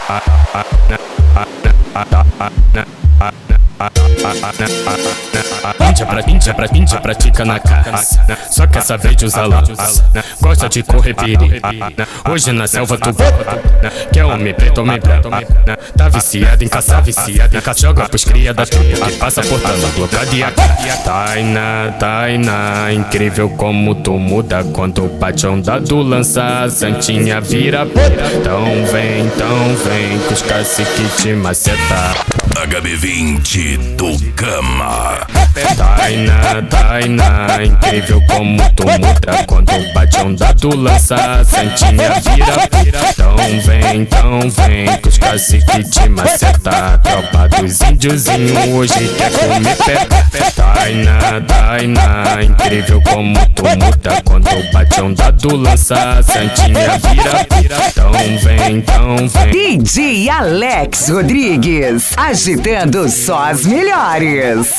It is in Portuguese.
Índia pratica na caça, só quer saber de usar luz. Gosta de correr perigo, hoje na selva tu volta. Quer homem preto, homem branco. Tá viciado em caçar, joga pros cria da trupe que passa portando a blocada e a Tainá, incrível como tu muda quando bate a onda do lança, a santinha vira puta. Então vem, que os caciques te maceta. HB20 do Gama. Tainá, incrível como tu muda quando bate a onda do lança, a santinha vira. Então vem, que os caciques te maceta. Tropa dos índiozinho hoje quer comer pé. Tainá, incrível como tu muda quando bate a onda do lança, a santinha vira. Então vem. DJ Alex Rodrigues, agitando só as melhores.